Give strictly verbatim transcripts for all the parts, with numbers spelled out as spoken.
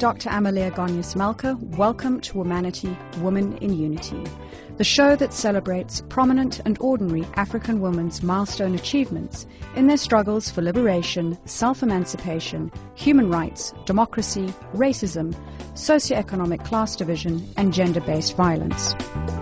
Doctor Amalia Gonyas-Malka. Welcome to Womanity, Women in Unity, the show that celebrates prominent and ordinary African women's milestone achievements in their struggles for liberation, self-emancipation, human rights, democracy, racism, socioeconomic class division, and gender-based violence.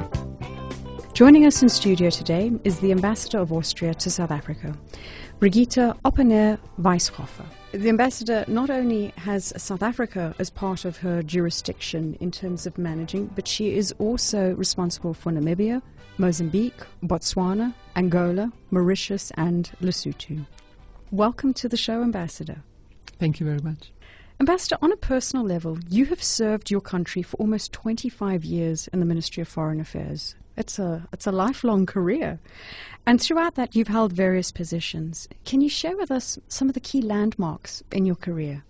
Joining us in studio today is the Ambassador of Austria to South Africa, Brigitte Oppener-Weishofer. The Ambassador not only has South Africa as part of her jurisdiction in terms of managing, but she is also responsible for Namibia, Mozambique, Botswana, Angola, Mauritius, and Lesotho. Welcome to the show, Ambassador. Thank you very much. Ambassador, on a personal level, you have served your country for almost twenty-five years in the Ministry of Foreign Affairs. It's a, it's a lifelong career. And throughout that, you've held various positions. Can you share with us some of the key landmarks in your career?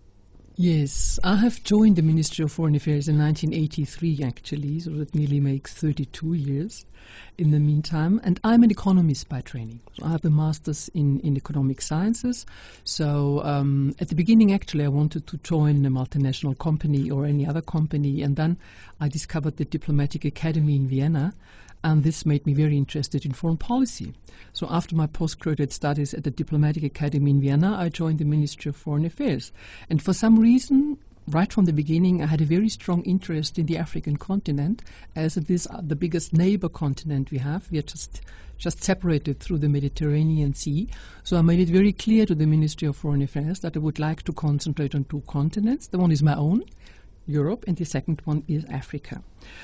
Yes, I have joined the Ministry of Foreign Affairs in nineteen eighty-three, actually, so that nearly makes thirty-two years in the meantime. And I'm an economist by training. So I have a master's in, in economic sciences. So um, at the beginning, actually, I wanted to join a multinational company or any other company. And then I discovered the Diplomatic Academy in Vienna. And this made me very interested in foreign policy. So after my postgraduate studies at the Diplomatic Academy in Vienna, I joined the Ministry of Foreign Affairs. And for some reason, right from the beginning, I had a very strong interest in the African continent, as it is the biggest neighbor continent we have. We are just, just separated through the Mediterranean Sea. So I made it very clear to the Ministry of Foreign Affairs that I would like to concentrate on two continents. The one is my own, Europe, and the second one is Africa.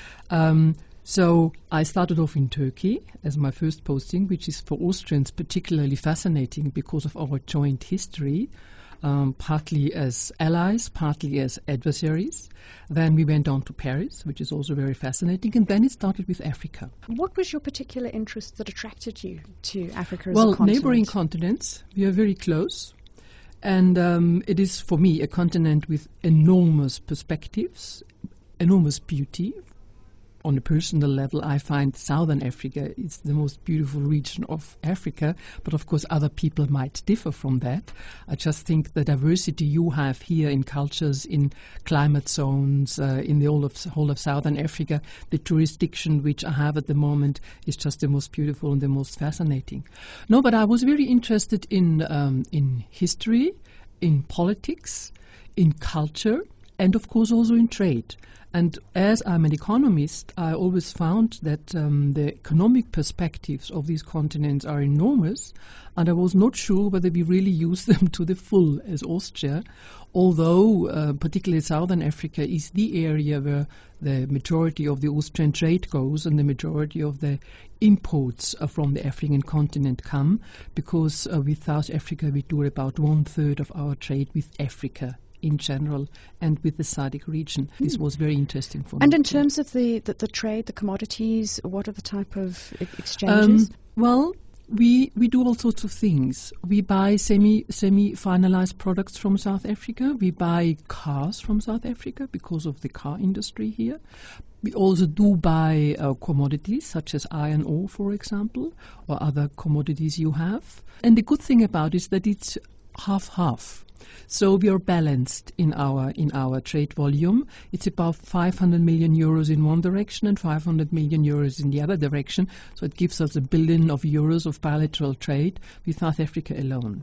Um, So I started off in Turkey as my first posting, which is for Austrians particularly fascinating because of our joint history, um, partly as allies, partly as adversaries. Then we went on to Paris, which is also very fascinating, and then it started with Africa. What was your particular interest that attracted you to Africa as well, a continent? Neighboring continents, we are very close. And um, it is, for me, a continent with enormous perspectives, enormous beauty. On a personal level, I find Southern Africa is the most beautiful region of Africa, but of course other people might differ from that. I just think the diversity you have here in cultures, in climate zones, uh, in the whole of, whole of Southern Africa, the jurisdiction which I have at the moment is just the most beautiful and the most fascinating. No, but I was very interested in, um, in history, in politics, in culture, and of course also in trade. And as I'm an economist, I always found that um, the economic perspectives of these continents are enormous, and I was not sure whether we really use them to the full as Austria, although uh, particularly Southern Africa is the area where the majority of the Austrian trade goes and the majority of the imports uh, from the African continent come, because uh, with South Africa we do about one third of our trade with Africa in general, and with the S A D C region. Mm. This was very interesting for and me. And in terms of the, the, the trade, the commodities, what are the type of exchanges? Um, well, we we do all sorts of things. We buy semi, semi-finalized products from South Africa. We buy cars from South Africa because of the car industry here. We also do buy uh, commodities such as iron ore, for example, or other commodities you have. And the good thing about it is that it's half-half. So we are balanced in our in our trade volume. It's about five hundred million euros in one direction and five hundred million euros in the other direction. So it gives us a billion of euros of bilateral trade with South Africa alone.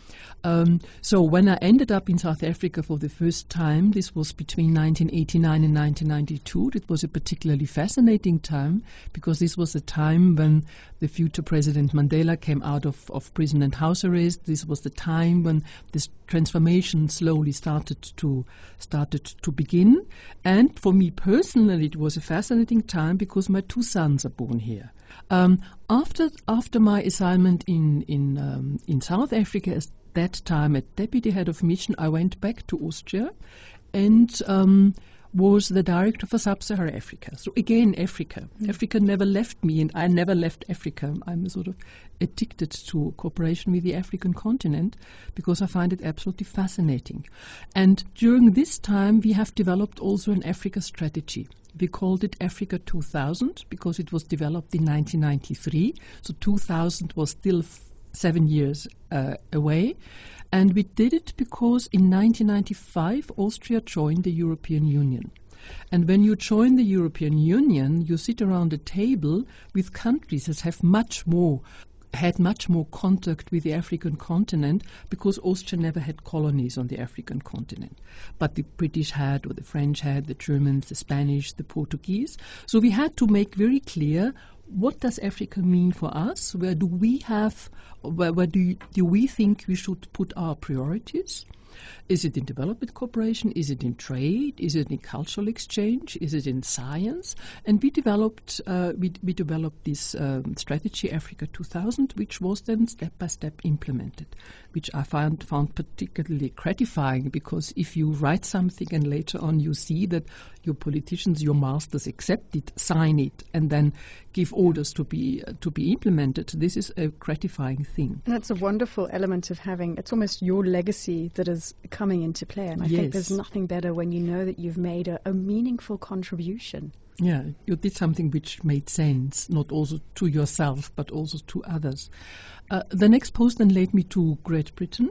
Um, so when I ended up in South Africa for the first time, this was between nineteen eighty-nine and nineteen ninety-two. It was a particularly fascinating time because this was a time when the future President Mandela came out of, of prison and house arrest. This was the time when this transformation slowly started to started to begin. And for me personally, it was a fascinating time because my two sons are born here. Um, after after my assignment in in um, in South Africa as that time at Deputy Head of Mission, I went back to Austria and um, was the director for Sub-Saharan Africa. So again, Africa. Mm. Africa never left me, and I never left Africa. I'm sort of addicted to cooperation with the African continent because I find it absolutely fascinating. And during this time, we have developed also an Africa strategy. We called it Africa two thousand because it was developed in nineteen ninety-three. So two thousand was still seven years uh, away. And we did it because in nineteen ninety-five, Austria joined the European Union. And when you join the European Union, you sit around a table with countries that have much more had much more contact with the African continent, because Austria never had colonies on the African continent. But the British had, or the French had, the Germans, the Spanish, the Portuguese. So we had to make very clear, what does Africa mean for us? Where do we have, where, where do, you, do we think we should put our priorities? Is it in development cooperation? Is it in trade? Is it in cultural exchange? Is it in science? And we developed uh, we, we developed this um, strategy, Africa two thousand, which was then step by step implemented, which I found found particularly gratifying, because if you write something and later on you see that your politicians, your masters accept it, sign it, and then give orders to be uh, to be implemented, this is a gratifying thing. And that's a wonderful element of having, it's almost your legacy that is coming into play. And I Yes. think there's nothing better when you know that you've made a, a meaningful contribution. Yeah, you did something which made sense, not also to yourself, but also to others. Uh, the next post then led me to Great Britain,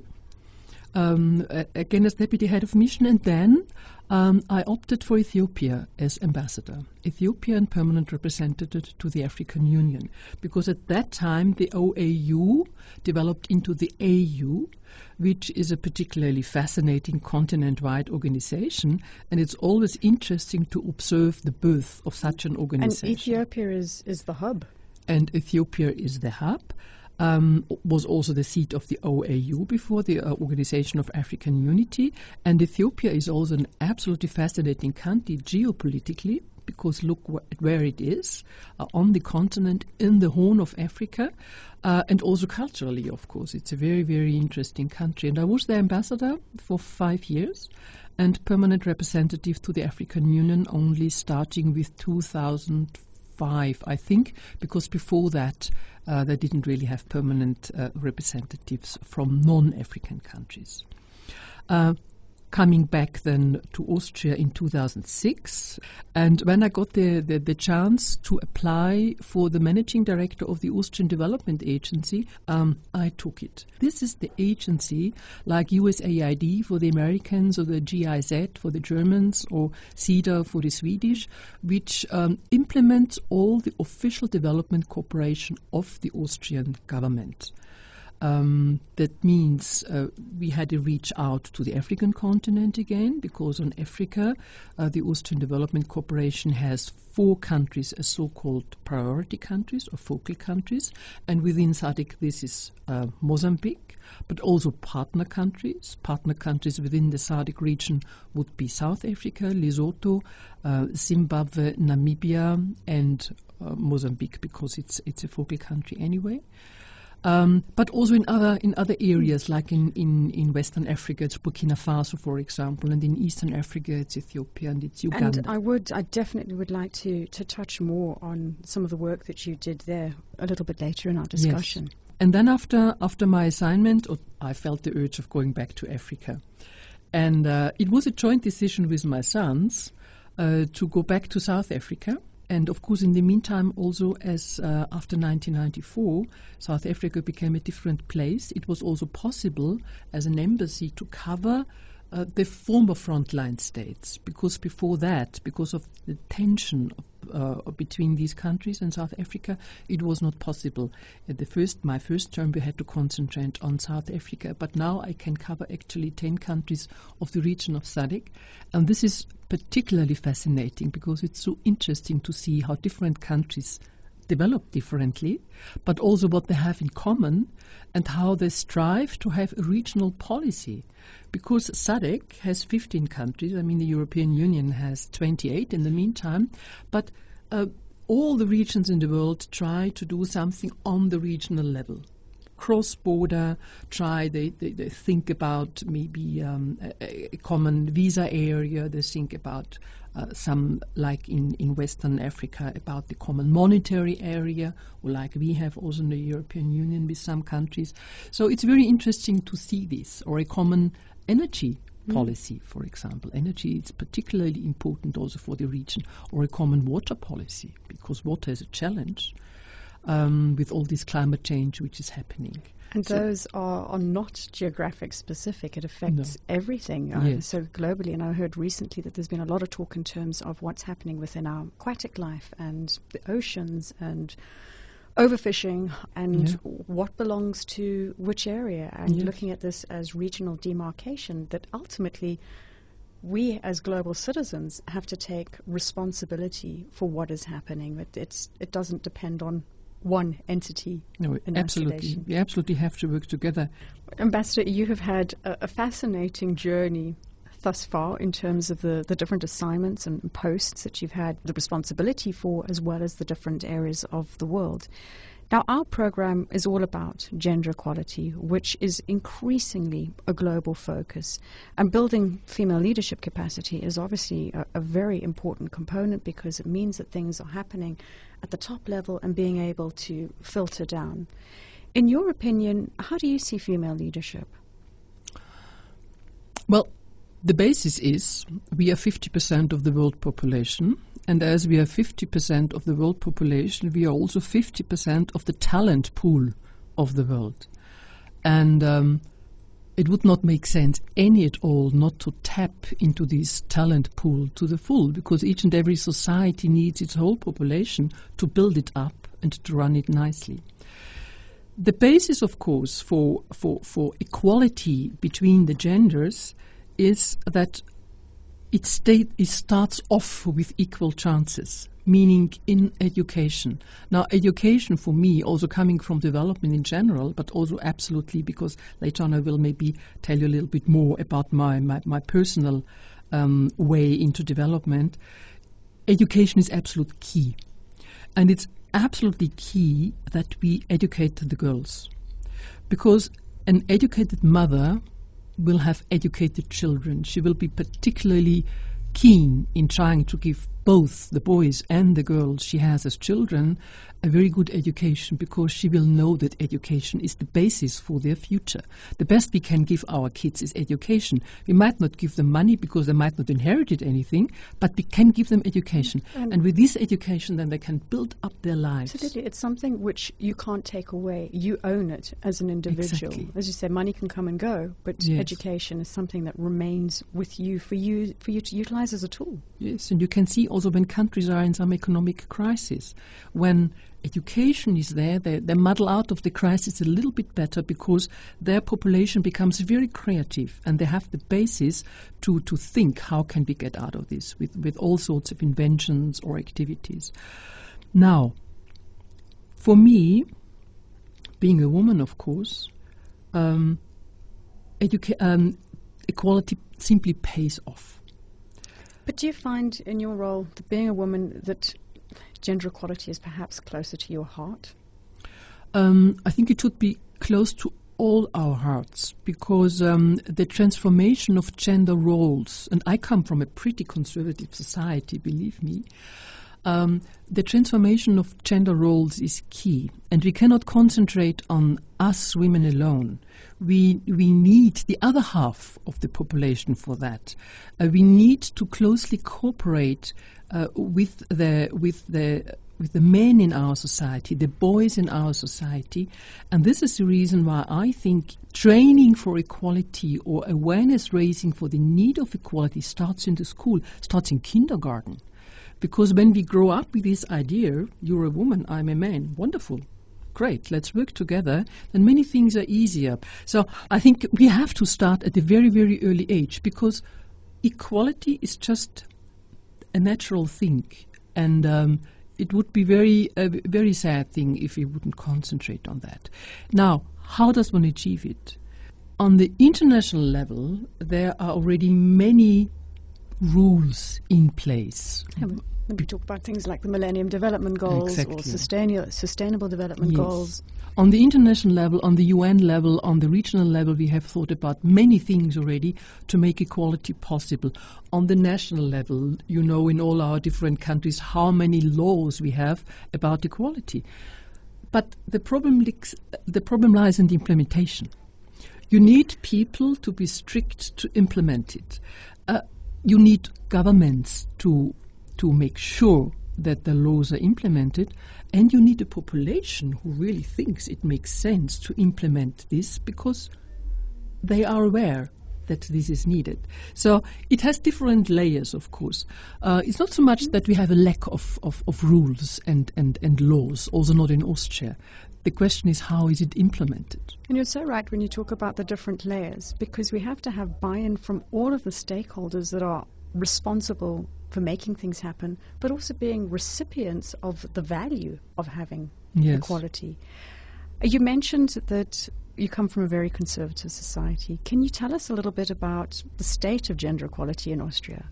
um, again as Deputy Head of Mission, and then um, I opted for Ethiopia as ambassador, Ethiopian permanent representative to the African Union, because at that time the O A U developed into the A U, which is a particularly fascinating continent-wide organization, and it's always interesting to observe the birth of such an organization. And Ethiopia is, is the hub. And Ethiopia is the hub. Um, was also the seat of the O A U before, the uh, Organization of African Unity. And Ethiopia is also an absolutely fascinating country geopolitically, because look wh- where it is, uh, on the continent, in the Horn of Africa, uh, and also culturally, of course. It's a very, very interesting country. And I was the ambassador for five years and permanent representative to the African Union only starting with two thousand five, I think, because before that uh, they didn't really have permanent uh, representatives from non-African countries. Uh, coming back then to Austria in two thousand six, and when I got the, the, the chance to apply for the managing director of the Austrian Development Agency, um, I took it. This is the agency like U S A I D for the Americans, or the G I Z for the Germans, or CEDA for the Swedish, which um, implements all the official development cooperation of the Austrian government. Um, that means uh, we had to reach out to the African continent again, because on Africa, uh, the Austrian Development Corporation has four countries as so-called priority countries or focal countries, and within S A D C this is uh, Mozambique, but also partner countries. Partner countries within the S A D C region would be South Africa, Lesotho, uh, Zimbabwe, Namibia, and uh, Mozambique, because it's it's a focal country anyway. Um, but also in other in other areas, like in, in, in Western Africa, it's Burkina Faso, for example, and in Eastern Africa, it's Ethiopia and it's Uganda. And I would, I definitely would like to, to touch more on some of the work that you did there a little bit later in our discussion. Yes. And then after after my assignment, I felt the urge of going back to Africa. And uh, it was a joint decision with my sons uh, to go back to South Africa. And of course, in the meantime, also as uh, after nineteen ninety-four, South Africa became a different place. It was also possible as an embassy to cover uh, the former frontline states, because before that, because of the tension of, uh, between these countries and South Africa, it was not possible. At the first, my first term, we had to concentrate on South Africa, but now I can cover actually ten countries of the region of S A D C, and this is particularly fascinating because it's so interesting to see how different countries develop differently, but also what they have in common and how they strive to have a regional policy. Because S A D C has fifteen countries, I mean the European Union has twenty-eight in the meantime, but uh, all the regions in the world try to do something on the regional level. Cross-border, try, they, they, they think about maybe um, a, a common visa area, they think about uh, some, like in, in Western Africa, about the common monetary area, or like we have also in the European Union with some countries. So it's very interesting to see this, or a common energy policy, mm. for example. Energy is particularly important also for the region, or a common water policy, because water is a challenge. um, with all this climate change which is happening. And So- those are, are not geographic specific. It affects everything uh, Yes. so globally. And I heard recently that there's been a lot of talk in terms of what's happening within our aquatic life and the oceans and overfishing and Yeah. what belongs to which area, and Yes. looking at this as regional demarcation, that ultimately we as global citizens have to take responsibility for what is happening. It, it's, it doesn't depend on one entity No, in absolutely. isolation. We absolutely have to work together. Ambassador, you have had a, a fascinating journey thus far in terms of the, the different assignments and posts that you've had the responsibility for, as well as the different areas of the world. Now, our program is all about gender equality, which is increasingly a global focus. And building female leadership capacity is obviously a, a very important component, because it means that things are happening at the top level and being able to filter down. In your opinion, how do you see female leadership? Well, the basis is we are fifty percent of the world population, and as we are fifty percent of the world population, we are also fifty percent of the talent pool of the world. And um, it would not make sense any at all not to tap into this talent pool to the full, because each and every society needs its whole population to build it up and to run it nicely. The basis, of course, for, for, for equality between the genders is that it, state, it starts off with equal chances, meaning in education. Now, education for me, also coming from development in general, but also absolutely because later on I will maybe tell you a little bit more about my, my, my personal um, way into development. Education is absolute key. And it's absolutely key that we educate the girls, because an educated mother will have educated children. She will be particularly keen in trying to give both the boys and the girls she has as children a very good education, because she will know that education is the basis for their future. The best we can give our kids is education. We might not give them money because they might not inherit anything, but we can give them education. And- And with this education, then they can build up their lives. Absolutely. It's something which you can't take away. You own it as an individual. Exactly. As you say, money can come and go, but Yes. education is something that remains with you for you for you to utilize as a tool. Yes, and you can see also when countries are in some economic crisis, when education is there, they, they muddle out of the crisis a little bit better, because their population becomes very creative and they have the basis to, to think how can we get out of this with, with all sorts of inventions or activities. Now, for me, being a woman, of course, um, educa- um, equality simply pays off. But do you find in your role, that being a woman, that gender equality is perhaps closer to your heart? Um, I think it should be close to all our hearts, because um, the transformation of gender roles, and I come from a pretty conservative society, believe me, um, the transformation of gender roles is key, and we cannot concentrate on us women alone. We we need the other half of the population for that. Uh, we need to closely cooperate uh, with the with the with the men in our society, the boys in our society, and this is the reason why I think training for equality or awareness raising for the need of equality starts in the school, starts in kindergarten. Because when we grow up with this idea, you're a woman, I'm a man, wonderful, great, let's work together, then many things are easier. So I think we have to start at a very, very early age, because equality is just a natural thing. And um, it would be very a very sad thing if we wouldn't concentrate on that. Now, how does one achieve it? On the international level, there are already many rules in place. Yeah, we, we talk about things like the Millennium Development Goals or Exactly. sustainable, sustainable Development Yes. Goals. On the international level, on the U N level, on the regional level, we have thought about many things already to make equality possible. On the national level, you know, in all our different countries, how many laws we have about equality. But the problem, lies, the problem lies in the implementation. You need people to be strict to implement it. Uh, you need governments to to make sure that the laws are implemented, and you need a population who really thinks it makes sense to implement this because they are aware that this is needed. So it has different layers, of course. Uh, it's not so much that we have a lack of, of, of rules and, and, and laws, also not in Austria. The question is, how is it implemented? And you're so right when you talk about the different layers, because we have to have buy-in from all of the stakeholders that are responsible for making things happen, but also being recipients of the value of having Yes. equality. You mentioned that you come from a very conservative society. Can you tell us a little bit about the state of gender equality in Austria?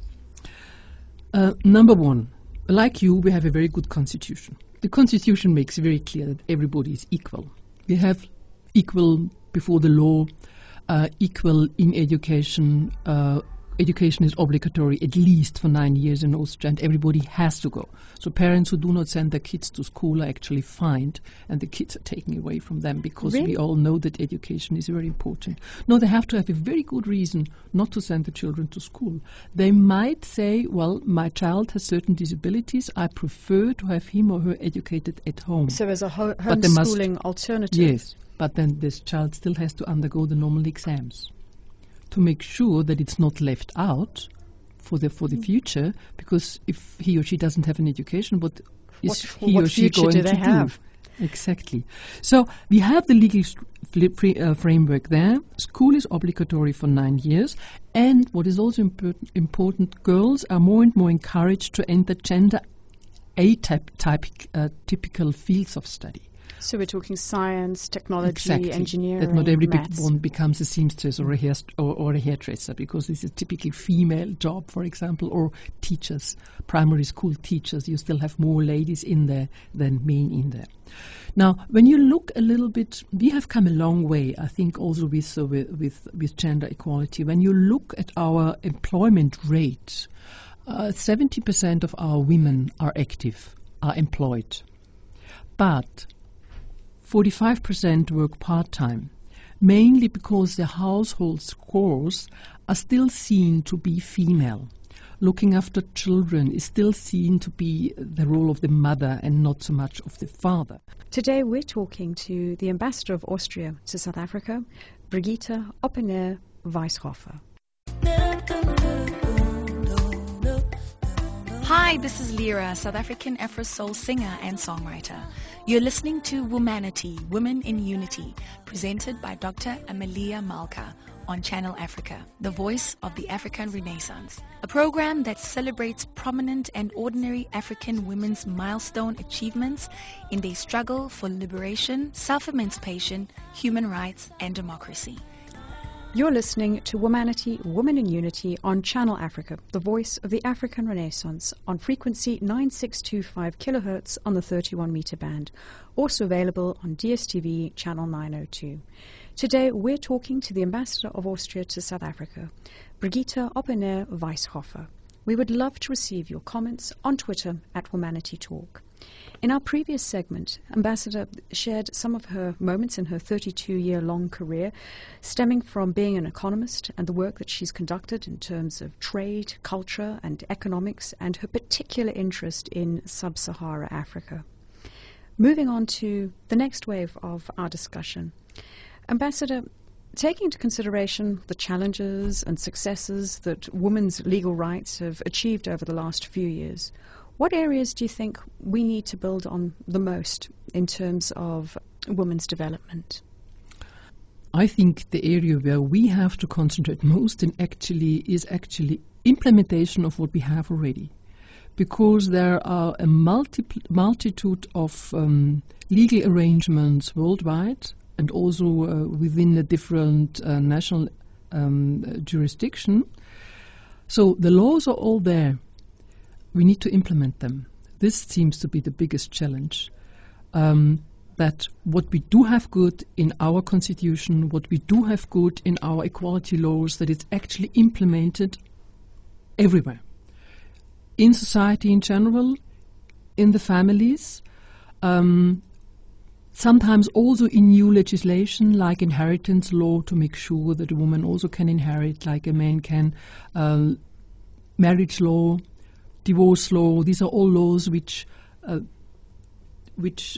Uh, number one, like you, we have a very good constitution. The constitution makes very clear that everybody is equal. We have equal before the law, uh, equal in education. Uh, education is obligatory at least for nine years in Austria, and everybody has to go. So parents who do not send their kids to school are actually fined, and the kids are taken away from them, because Really? we all know that education is very important. No, they have to have a very good reason not to send the children to school. They might say, well, my child has certain disabilities, I prefer to have him or her educated at home. So as a ho- But they must- homeschooling alternative. Yes, but then this child still has to undergo the normal exams to make sure that it's not left out for the for the future, because if he or she doesn't have an education, what is What- he what or she future going do they to have? do? Exactly. So we have the legal st- fli- free, uh, framework there. School is obligatory for nine years, and what is also important, important girls are more and more encouraged to enter gender atyp- type, uh, typical fields of study. So we're talking science, technology, Exactly. engineering, That not every big maths. one becomes a seamstress or a, hair or, or a hairdresser, because this is a typically female job, for example, or teachers, primary school teachers. You still have more ladies in there than men in there. Now, when you look a little bit, we have come a long way, I think, also with, uh, with, with, with gender equality. When you look at our employment rate, uh, seventy percent of our women are active, are employed. But forty-five percent work part-time, mainly because the household chores are still seen to be female. Looking after children is still seen to be the role of the mother and not so much of the father. Today we're talking to the ambassador of Austria to South Africa, Brigitte Oppenaer-Weishofer. Hi, this is Lyra, South African Afro Soul singer and songwriter. You're listening to Womanity, Women in Unity, presented by Doctor Amelia Malka on Channel Africa, the voice of the African Renaissance, a program that celebrates prominent and ordinary African women's milestone achievements in their struggle for liberation, self-emancipation, human rights, and democracy. You're listening to Womanity, Women in Unity on Channel Africa, the voice of the African Renaissance, on frequency nine six two five kilohertz on the thirty-one meter band, also available on D S T V channel nine oh two. Today we're talking to the ambassador of Austria to South Africa, Brigitte Oppenaer-Weishofer. We would love to receive your comments on Twitter at Womanity Talk. In our previous segment, Ambassador shared some of her moments in her thirty-two-year-long career, stemming from being an economist and the work that she's conducted in terms of trade, culture, and economics, and her particular interest in sub-Sahara Africa. Moving on to the next wave of our discussion. Ambassador, taking into consideration the challenges and successes that women's legal rights have achieved over the last few years, what areas do you think we need to build on the most in terms of women's development? I think the area where we have to concentrate most in actually is actually implementation of what we have already. Because there are a multi- multitude of um, legal arrangements worldwide and also uh, within a different uh, national um, jurisdiction. So the laws are all there. We need to implement them. This seems to be the biggest challenge. Um, that what we do have good in our constitution, what we do have good in our equality laws, that it's actually implemented everywhere. In society in general, in the families, um, sometimes also in new legislation like inheritance law to make sure that a woman also can inherit like a man can, um, marriage law, divorce law. These are all laws which uh, which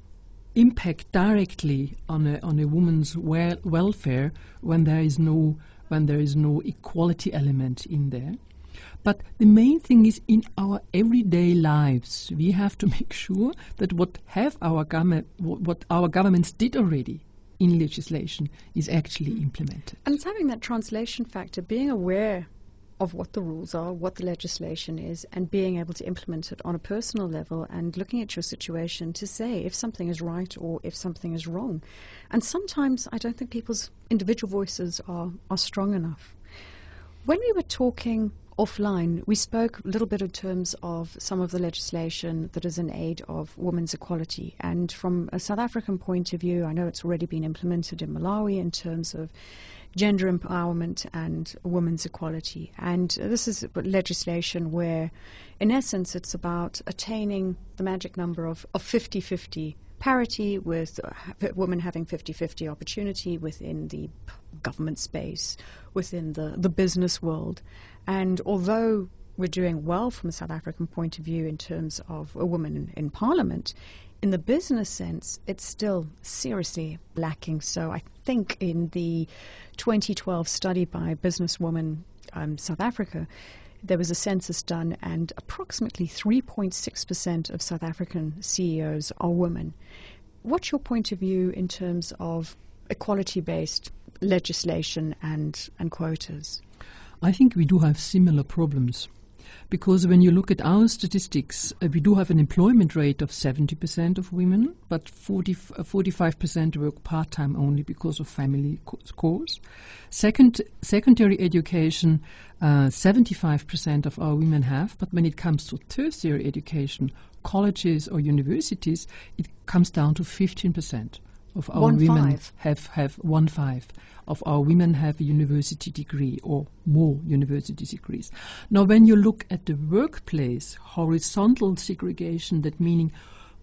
impact directly on a on a woman's wel- welfare when there is no when there is no equality element in there. But the main thing is in our everyday lives, we have to make sure that what have our government, what our governments did already in legislation is actually implemented. And it's having that translation factor, being aware of what the rules are, what the legislation is, and being able to implement it on a personal level and looking at your situation to say if something is right or if something is wrong. And sometimes I don't think people's individual voices are, are strong enough. When we were talking offline, we spoke a little bit in terms of some of the legislation that is in aid of women's equality. And from a South African point of view, I know it's already been implemented in Malawi in terms of gender empowerment and women's equality. And this is legislation where, in essence, it's about attaining the magic number of, of fifty-fifty parity, with uh, women having fifty-fifty opportunity within the government space, within the, the business world. And although we're doing well from a South African point of view in terms of a woman in, in parliament, in the business sense, it's still seriously lacking. So I think in the twenty twelve study by Businesswoman um, South Africa, there was a census done, and approximately three point six percent of South African C E Os are women. What's your point of view in terms of equality-based legislation and, and quotas? I think we do have similar problems. Because when you look at our statistics, uh, we do have an employment rate of seventy percent of women, but forty, uh, forty-five percent work part-time only because of family cause. Second, secondary education, uh, seventy-five percent of our women have, but when it comes to tertiary education, colleges or universities, it comes down to fifteen percent. Of our one women five. have, have one five of our women have a university degree or more university degrees. Now, when you look at the workplace, horizontal segregation, that meaning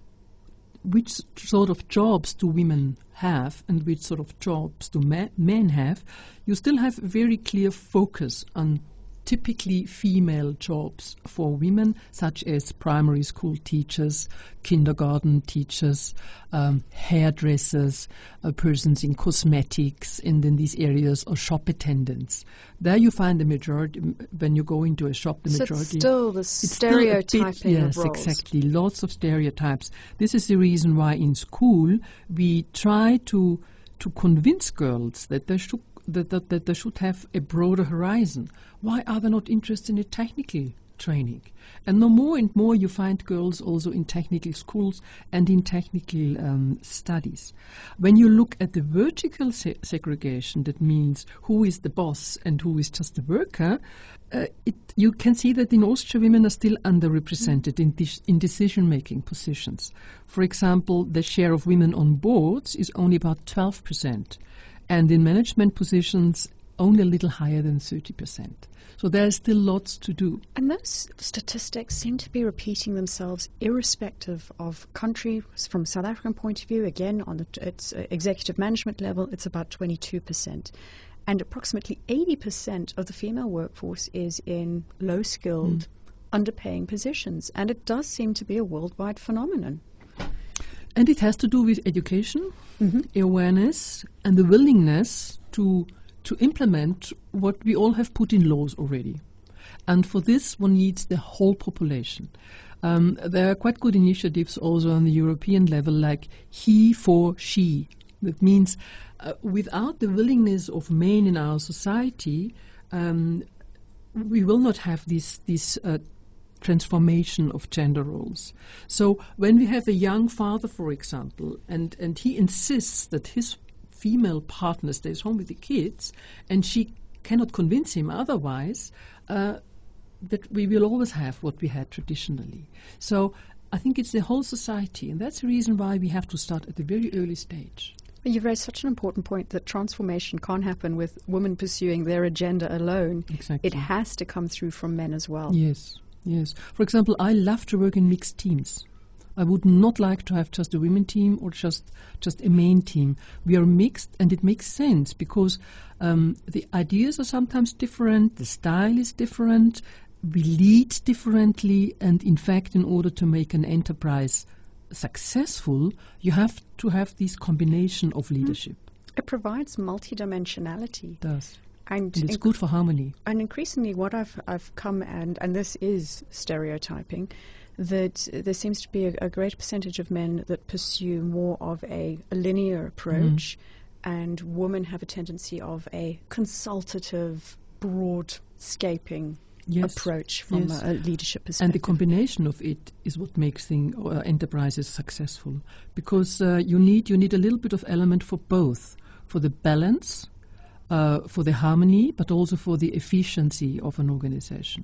which sort of jobs do women have and which sort of jobs do ma- men have, you still have a very clear focus on typically female jobs for women, such as primary school teachers, kindergarten teachers, um, hairdressers, uh, persons in cosmetics, and in these areas, or shop attendants. There you find the majority, when you go into a shop, the so majority... it's still the it's stereotyping still a bit, yes, of roles. exactly. Lots of stereotypes. This is the reason why in school we try to to convince girls that they should That, that, that they should have a broader horizon. Why are they not interested in a technical training? And no more and more you find girls also in technical schools and in technical um, studies. When you look at the vertical se- segregation, that means who is the boss and who is just the worker, uh, it, you can see that in Austria women are still underrepresented mm. in, de- in decision-making positions. For example, the share of women on boards is only about twelve percent. And in management positions, only a little higher than thirty percent. So there is still lots to do. And those statistics seem to be repeating themselves irrespective of country. From South African point of view, again, on the its uh, executive management level, it's about twenty-two percent. And approximately eighty percent of the female workforce is in low-skilled, mm. underpaying positions. And it does seem to be a worldwide phenomenon. And it has to do with education, mm-hmm. awareness, and the willingness to to implement what we all have put in laws already. And for this, one needs the whole population. Um, there are quite good initiatives also on the European level, like he for she. That means uh, without the willingness of men in our society, um, we will not have this this uh, transformation of gender roles. So when we have a young father, for example, and, and he insists that his female partner stays home with the kids, and she cannot convince him otherwise, uh, that we will always have what we had traditionally. So I think it's the whole society, and that's the reason why we have to start at a very early stage. You've raised such an important point that transformation can't happen with women pursuing their agenda alone. Exactly. It has to come through from men as well. Yes. Yes. For example, I love to work in mixed teams. I would not like to have just a women team or just just a men team. We are mixed, and it makes sense because um, the ideas are sometimes different, the style is different, we lead differently, and in fact, in order to make an enterprise successful, you have to have this combination of leadership. It provides multidimensionality. It does. And, And it's inc- good for harmony. And increasingly what I've, I've come, and, and this is stereotyping, that there seems to be a, a great percentage of men that pursue more of a, a linear approach, mm. and women have a tendency of a consultative, broad-scaping yes. approach from yes. a, a leadership perspective. And the combination of it is what makes thing, uh, enterprises successful, because uh, you need you need a little bit of element for both, for the balance, uh, for the harmony, but also for the efficiency of an organization.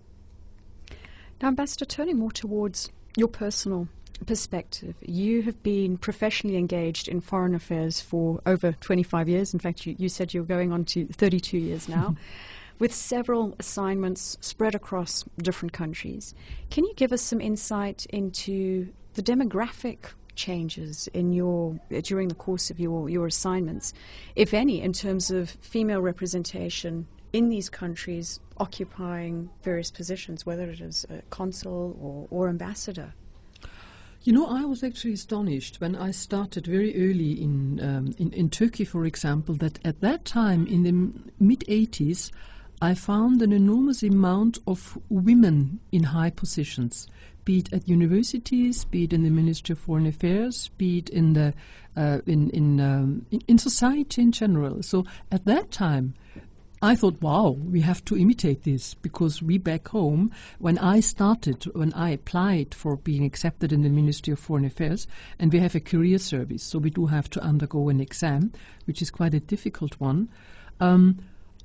Now, Ambassador, turning more towards your personal perspective, you have been professionally engaged in foreign affairs for over twenty-five years. In fact, you, you said you're going on to thirty-two years now, with several assignments spread across different countries. Can you give us some insight into the demographic changes in your during the course of your, your assignments, if any, in terms of female representation in these countries occupying various positions, whether it is a consul or, or ambassador? You know, I was actually astonished when I started very early in, um, in, in Turkey, for example, that at that time, in the mid eighties, I found an enormous amount of women in high positions, be it at universities, be it in the Ministry of Foreign Affairs, be it in the uh, in in, um, in in society in general. So at that time, I thought, wow, we have to imitate this, because we back home, when I started, when I applied for being accepted in the Ministry of Foreign Affairs, and we have a career service, so we do have to undergo an exam, which is quite a difficult one. Um,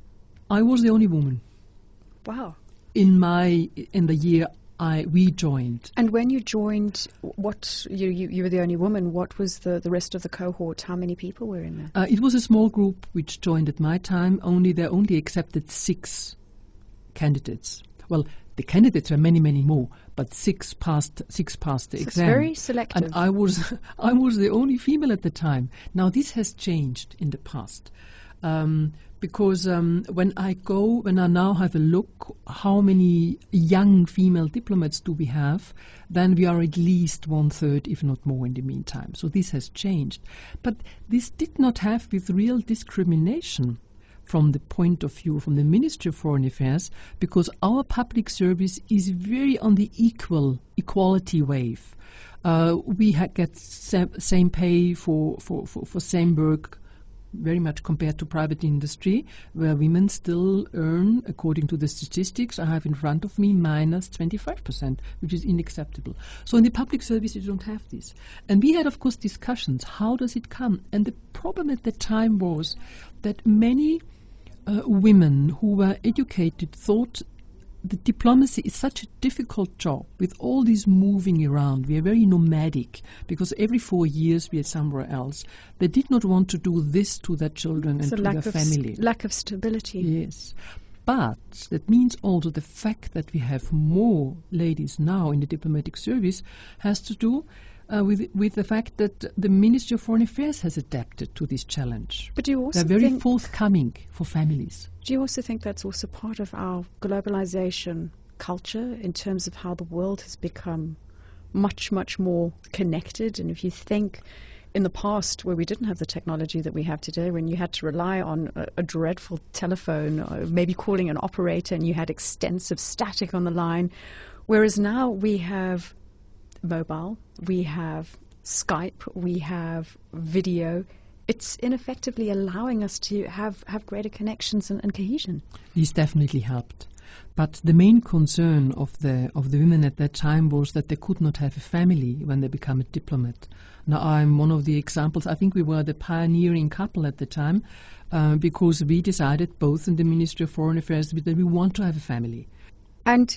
I was the only woman. Wow. In my in the year I we joined. And when you joined, what you you, you were the only woman. What was the, the rest of the cohort? How many people were in there? Uh, it was a small group which joined at my time. Only they only accepted six candidates. Well, the candidates were many, many more, but six passed six passed the so exam. It's very selective. And I was I was the only female at the time. Now this has changed in the past. Um, because um, when I go, when I now have a look, how many young female diplomats do we have, then we are at least one third, if not more, in the meantime. So this has changed. But this did not have with real discrimination from the point of view from the Ministry of Foreign Affairs, because our public service is very on the equal equality wave. Uh, we ha- get sa- same pay for, for, for, for same work, very much compared to private industry, where women still earn, according to the statistics I have in front of me, minus twenty-five percent, which is unacceptable. So in the public service, you don't have this. And we had, of course, discussions. How does it come? And the problem at the time was that many uh, women who were educated thought the diplomacy is such a difficult job with all this moving around. We are very nomadic because every four years we are somewhere else. They did not want to do this to their children and so to their family. St- lack of stability. Yes. But that means also the fact that we have more ladies now in the diplomatic service has to do uh, with with the fact that the Ministry of Foreign Affairs has adapted to this challenge. But do you also They're very think forthcoming for families. Do you also think that's also part of our globalization culture in terms of how the world has become much, much more connected? And if you think in the past where we didn't have the technology that we have today, when you had to rely on a, a dreadful telephone, or maybe calling an operator, and you had extensive static on the line, whereas now we have mobile, we have Skype, we have video. It's ineffectively allowing us to have, have greater connections and, and cohesion. This definitely helped. But the main concern of the of the women at that time was that they could not have a family when they become a diplomat. Now, I'm one of the examples. I think we were the pioneering couple at the time uh, because we decided both in the Ministry of Foreign Affairs that we want to have a family. And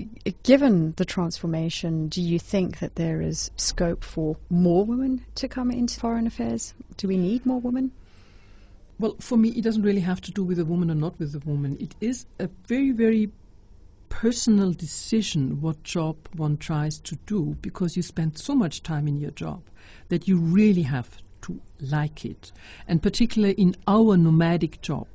given the transformation, do you think that there is scope for more women to come into foreign affairs? Do we need more women? Well, for me, it doesn't really have to do with a woman or not with a woman. It is a very, very personal decision what job one tries to do, because you spend so much time in your job that you really have to like it. And particularly in our nomadic job,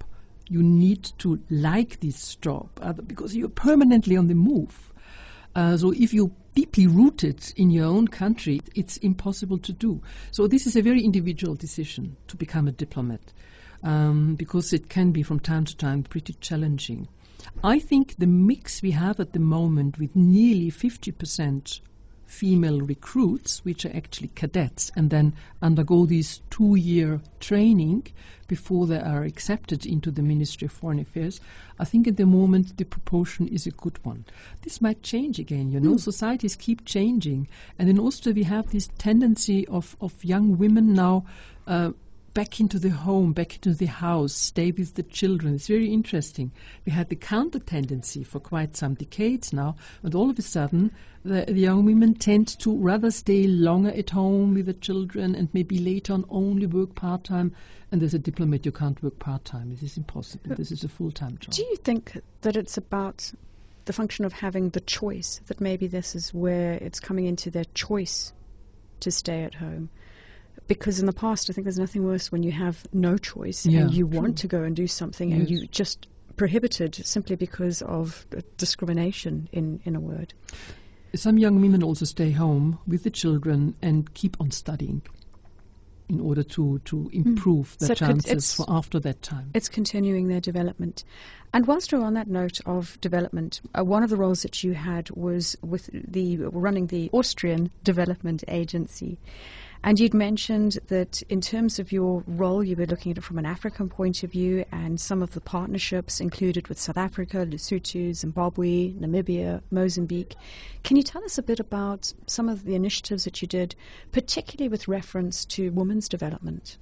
You need to like this job uh, because you're permanently on the move. Uh, so if you're deeply rooted in your own country, it's impossible to do. So this is a very individual decision to become a diplomat, um, because it can be from time to time pretty challenging. I think the mix we have at the moment with nearly fifty percent female recruits, which are actually cadets, and then undergo this two-year training before they are accepted into the Ministry of Foreign Affairs, I think at the moment the proportion is a good one. This might change again, you know, mm. Societies keep changing. And in Austria we have this tendency of, of young women now uh, back into the home, back into the house, stay with the children. It's very interesting. We had the counter tendency for quite some decades now, and all of a sudden the, the young women tend to rather stay longer at home with the children and maybe later on only work part-time. And as a diplomat, you can't work part-time. This is impossible. This is a full-time job. Do you think that it's about the function of having the choice, that maybe this is where it's coming into their choice to stay at home? Because in the past, I think there's nothing worse when you have no choice yeah, and you true. want to go and do something yes. and you just prohibited simply because of discrimination, in, in a word. Some young women also stay home with the children and keep on studying in order to, to improve mm. their so chances for after that time. It's continuing their development. And whilst we're on that note of development, uh, one of the roles that you had was with the running the Austrian Development Agency. And you'd mentioned that in terms of your role, you were looking at it from an African point of view, and some of the partnerships included with South Africa, Lesotho, Zimbabwe, Namibia, Mozambique. Can you tell us a bit about some of the initiatives that you did, particularly with reference to women's development?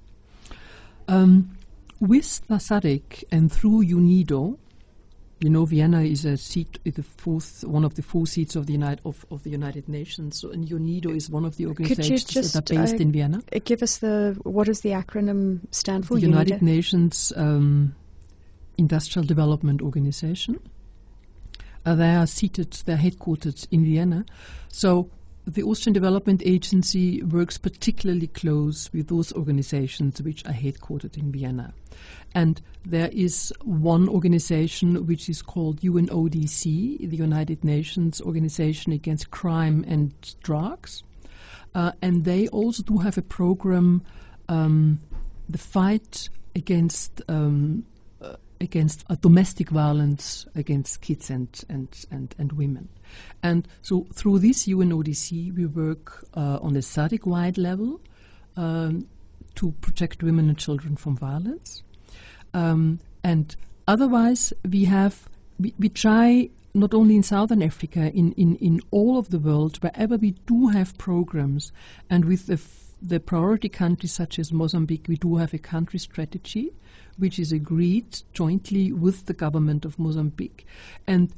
Um, with the S A D C and through UNIDO, you know, Vienna is a seat, is the fourth, one of the four seats of the United of, of the United Nations. So, and UNIDO is one of the organizations just, that are based uh, in Vienna. Give us the what does the acronym stand for? The United Nations um, Industrial Development Organization. Uh, they are seated, they're headquartered in Vienna. So the Austrian Development Agency works particularly close with those organizations which are headquartered in Vienna. And there is one organization which is called U N O D C, the United Nations Organization Against Crime and Drugs. Uh, and they also do have a program, um, the fight against um, uh, against uh, domestic violence against kids and, and, and, and women. And so through this U N O D C, we work uh, on a S A D C-wide level um, to protect women and children from violence. Um, and otherwise, we have we, we try not only in Southern Africa, in, in, in all of the world, wherever we do have programs, and with the, f- the priority countries such as Mozambique, we do have a country strategy, which is agreed jointly with the government of Mozambique. And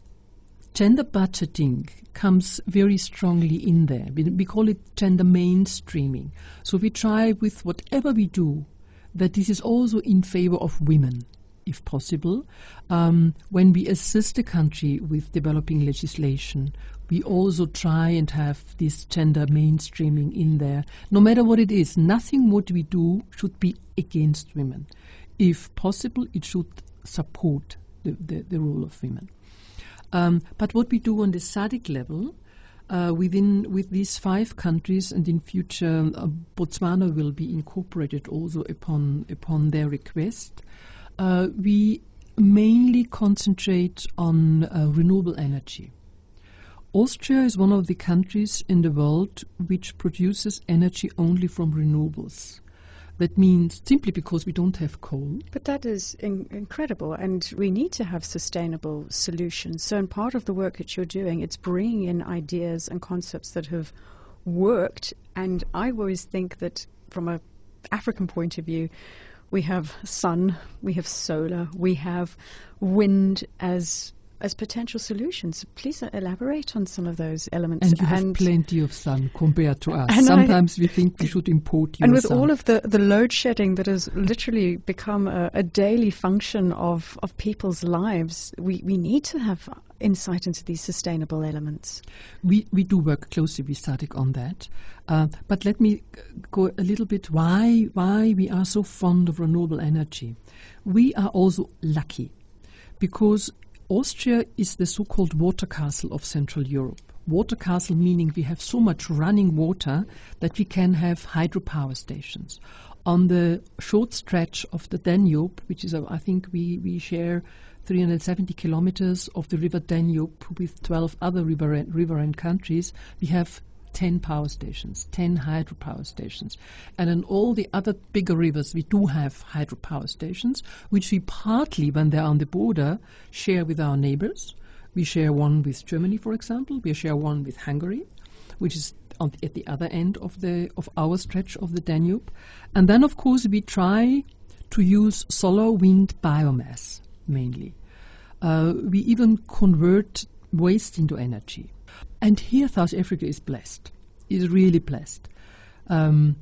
gender budgeting comes very strongly in there. We, we call it gender mainstreaming. So we try with whatever we do that this is also in favor of women, if possible. Um, when we assist a country with developing legislation, we also try and have this gender mainstreaming in there. No matter what it is, nothing what we do should be against women. If possible, it should support the, the, the role of women. Um, but what we do on the S A D C level, Uh, within with these five countries, and in future uh, Botswana will be incorporated also upon upon their request. Uh, we mainly concentrate on uh, renewable energy. Austria is one of the countries in the world which produces energy only from renewables. That means simply because we don't have coal. But that is in- incredible, and we need to have sustainable solutions. So in part of the work that you're doing, it's bringing in ideas and concepts that have worked. And I always think that from an African point of view, we have sun, we have solar, we have wind as as potential solutions. Please elaborate on some of those elements. And you have and plenty of sun compared to us. And Sometimes I, we think we should import your And with sun. all of the, the load shedding that has literally become a, a daily function of, of people's lives, we, we need to have insight into these sustainable elements. We we do work closely with SADC on that. Uh, but let me go a little bit why why we are so fond of renewable energy. We are also lucky because Austria is the so-called water castle of Central Europe. Water castle meaning we have so much running water that we can have hydropower stations. On the short stretch of the Danube, which is, uh, I think we, we share three hundred seventy kilometers of the river Danube with twelve other river, riverine countries, we have ten power stations, ten hydropower stations. And in all the other bigger rivers, we do have hydropower stations, which we partly, when they're on the border, share with our neighbors. We share one with Germany, for example. We share one with Hungary, which is on, at the other end of the of our stretch of the Danube. And then, of course, we try to use solar, wind, biomass, mainly. Uh, we even convert waste into energy. And here South Africa is blessed, is really blessed. Um,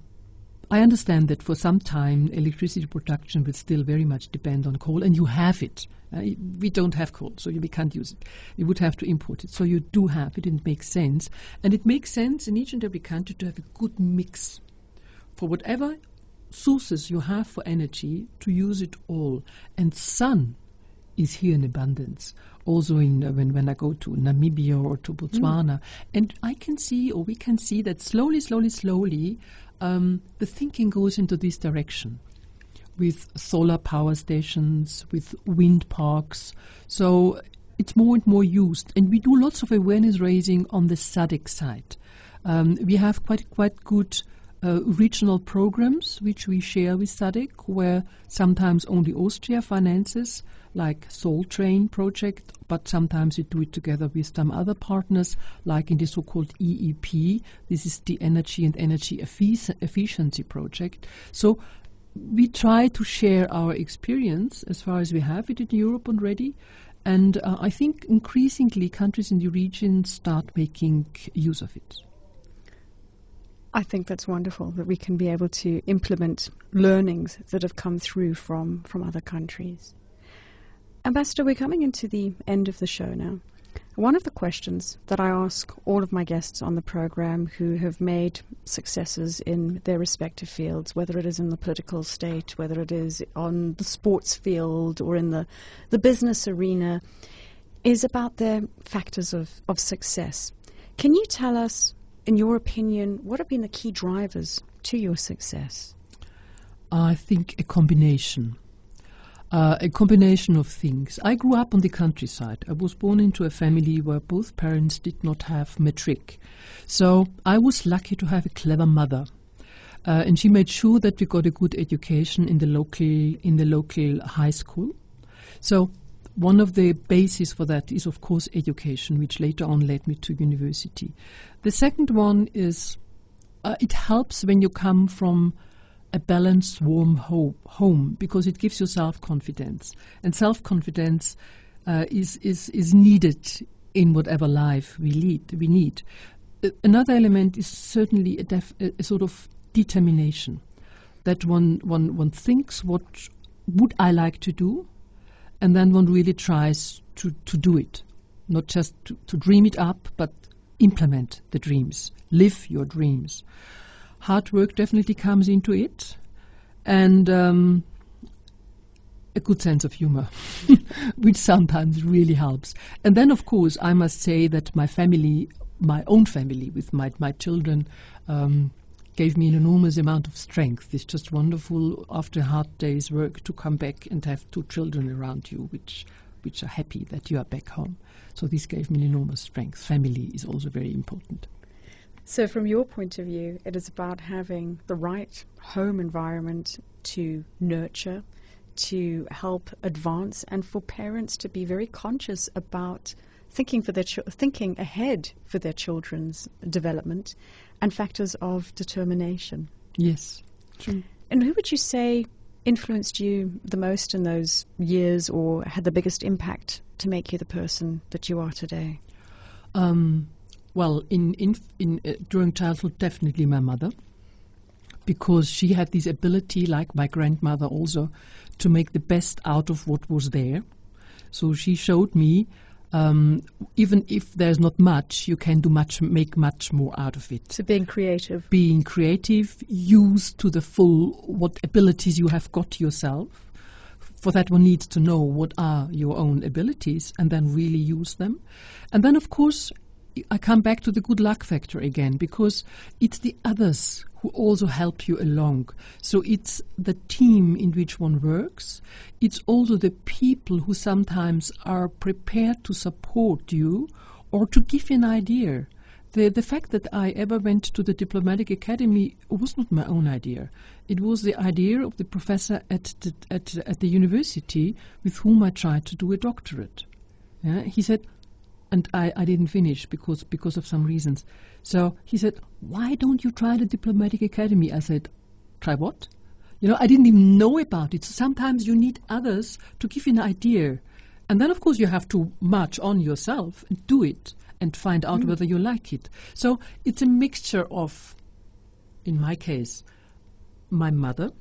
I understand that for some time electricity production will still very much depend on coal, and you have it. Uh, we don't have coal, so we can't use it. We would have to import it. So you do have it, and it makes sense. And it makes sense in each and every country to have a good mix for whatever sources you have for energy, to use it all. And sun is here in abundance. Also in uh, when, when I go to Namibia or to Botswana. Mm. And I can see, or we can see, that slowly, slowly, slowly, um, the thinking goes into this direction with solar power stations, with wind parks. So it's more and more used. And we do lots of awareness raising on the SADC side. Um, we have quite, quite good Uh, regional programs which we share with SADC, where sometimes only Austria finances, like Soul Train project, but sometimes we do it together with some other partners, like in the so-called E E P. This is the Energy and Energy Effic- Efficiency Project. So we try to share our experience as far as we have it in Europe already. And uh, I think increasingly countries in the region start making use of it. I think that's wonderful that we can be able to implement learnings that have come through from, from other countries. Ambassador, we're coming into the end of the show now. One of the questions that I ask all of my guests on the program who have made successes in their respective fields, whether it is in the political state, whether it is on the sports field or in the, the business arena, is about their factors of, of success. Can you tell us, in your opinion, what have been the key drivers to your success? I think a combination. Uh, a combination of things. I grew up on the countryside. I was born into a family where both parents did not have matric. So I was lucky to have a clever mother. Uh, and she made sure that we got a good education in the local, in the local high school. So one of the bases for that is, of course, education, which later on led me to university. The second one is uh, it helps when you come from a balanced, warm ho- home, because it gives you self-confidence. And self-confidence uh, is, is, is needed in whatever life we lead, we need. Uh, another element is certainly a, def- a sort of determination, that one, one, one thinks, what would I like to do? And then one really tries to, to do it, not just to, to dream it up, but implement the dreams, live your dreams. Hard work definitely comes into it, and um, a good sense of humor, which sometimes really helps. And then, of course, I must say that my family, my own family, with my, my children, um, gave me an enormous amount of strength. It's just wonderful after a hard day's work to come back and have two children around you, which which are happy that you are back home. So this gave me an enormous strength. Family is also very important. So from your point of view, it is about having the right home environment to nurture, to help advance, and for parents to be very conscious about thinking for their ch- thinking ahead for their children's development and factors of determination. Yes, true. And who would you say influenced you the most in those years, or had the biggest impact to make you the person that you are today? Um, well, in, in, in, uh, during childhood, definitely my mother, because she had this ability, like my grandmother also, to make the best out of what was there. So she showed me, um, even if there's not much, you can do much, make much more out of it. So being creative. Being creative, use to the full what abilities you have got yourself. For that, one needs to know what are your own abilities and then really use them. And then, of course, I come back to the good luck factor again, because it's the others who also help you along. So it's the team in which one works. It's also the people who sometimes are prepared to support you or to give you an idea. The, the fact that I ever went to the diplomatic academy was not my own idea. It was the idea of the professor at the, at, at the university with whom I tried to do a doctorate. Yeah? He said, and I, I didn't finish because because of some reasons. So he said, why don't you try the diplomatic academy? I said, try what? You know, I didn't even know about it. So sometimes you need others to give you an idea. And then, of course, you have to march on yourself and do it and find out mm. whether you like it. So it's a mixture of, in my case, my mother,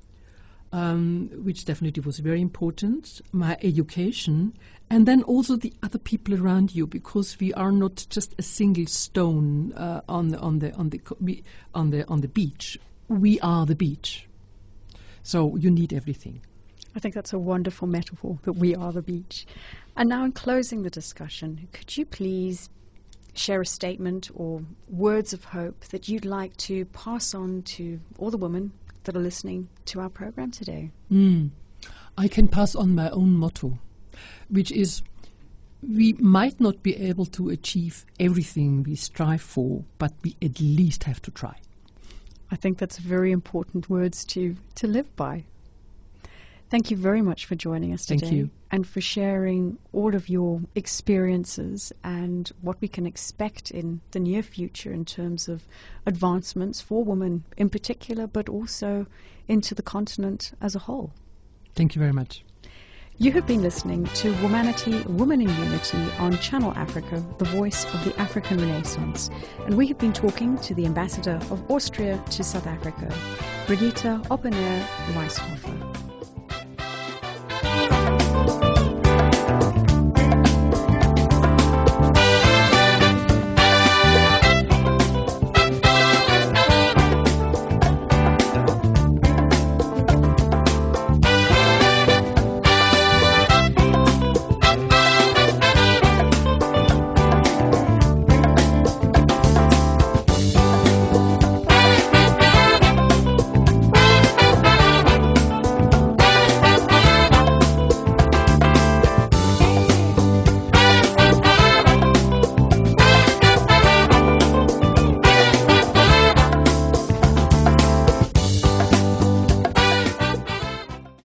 Um, which definitely was very important, my education, and then also the other people around you, because we are not just a single stone uh, on the on the on the on the on the beach. We are the beach. So you need everything. I think that's a wonderful metaphor, that we are the beach. And now, in closing the discussion, could you please share a statement or words of hope that you'd like to pass on to all the women that are listening to our program today? Mm. I can pass on my own motto, which is, we might not be able to achieve everything we strive for, but we at least have to try. I think that's very important words to, to live by. Thank you very much for joining us today. Thank you. And for sharing all of your experiences and what we can expect in the near future in terms of advancements for women in particular, but also into the continent as a whole. Thank you very much. You have been listening to Womanity, Women in Unity on Channel Africa, the voice of the African Renaissance. And we have been talking to the Ambassador of Austria to South Africa, Brigitte Oppenaer-Weishofer.